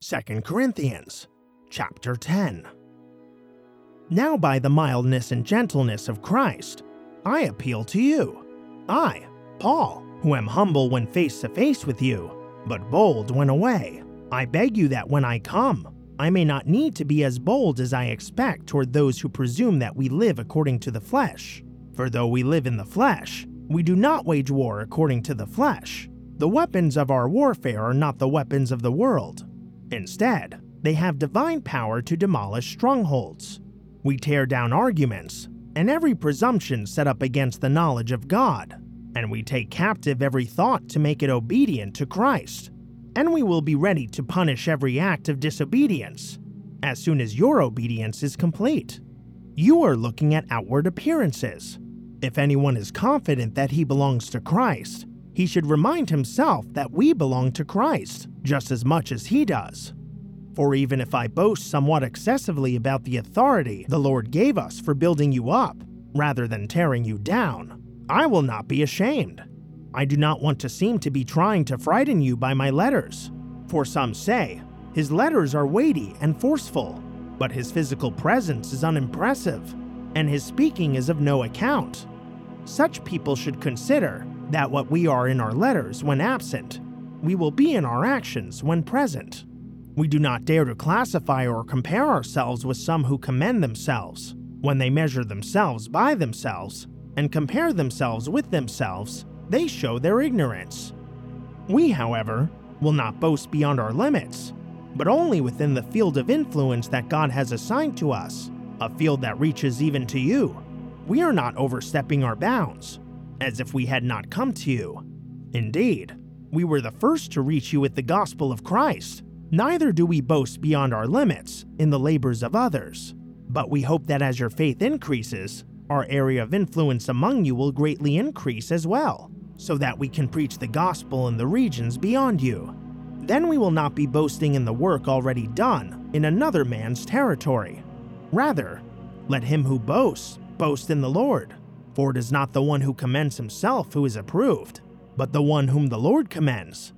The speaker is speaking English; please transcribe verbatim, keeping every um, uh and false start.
Second Corinthians chapter ten. Now by the mildness and gentleness of Christ, I appeal to you. I, Paul, who am humble when face to face with you, but bold when away. I beg you that when I come, I may not need to be as bold as I expect toward those who presume that we live according to the flesh. For though we live in the flesh, we do not wage war according to the flesh. The weapons of our warfare are not the weapons of the world. Instead, they have divine power to demolish strongholds. We tear down arguments and every presumption set up against the knowledge of God, and we take captive every thought to make it obedient to Christ. And we will be ready to punish every act of disobedience as soon as your obedience is complete. You are looking at outward appearances. If anyone is confident that he belongs to Christ, he should remind himself that we belong to Christ just as much as he does. For even if I boast somewhat excessively about the authority the Lord gave us for building you up, rather than tearing you down, I will not be ashamed. I do not want to seem to be trying to frighten you by my letters. For some say, his letters are weighty and forceful, but his physical presence is unimpressive, and his speaking is of no account. Such people should consider that what we are in our letters when absent, we will be in our actions when present. We do not dare to classify or compare ourselves with some who commend themselves, when they measure themselves by themselves and compare themselves with themselves. They show their ignorance. We, however, will not boast beyond our limits, but only within the field of influence that God has assigned to us, a field that reaches even to you. We are not overstepping our bounds, as if we had not come to you. Indeed, we were the first to reach you with the gospel of Christ. Neither do we boast beyond our limits in the labors of others, but we hope that as your faith increases, our area of influence among you will greatly increase as well, so that we can preach the gospel in the regions beyond you. Then we will not be boasting in the work already done in another man's territory. Rather, let him who boasts boast in the Lord, for it is not the one who commends himself who is approved, but the one whom the Lord commends.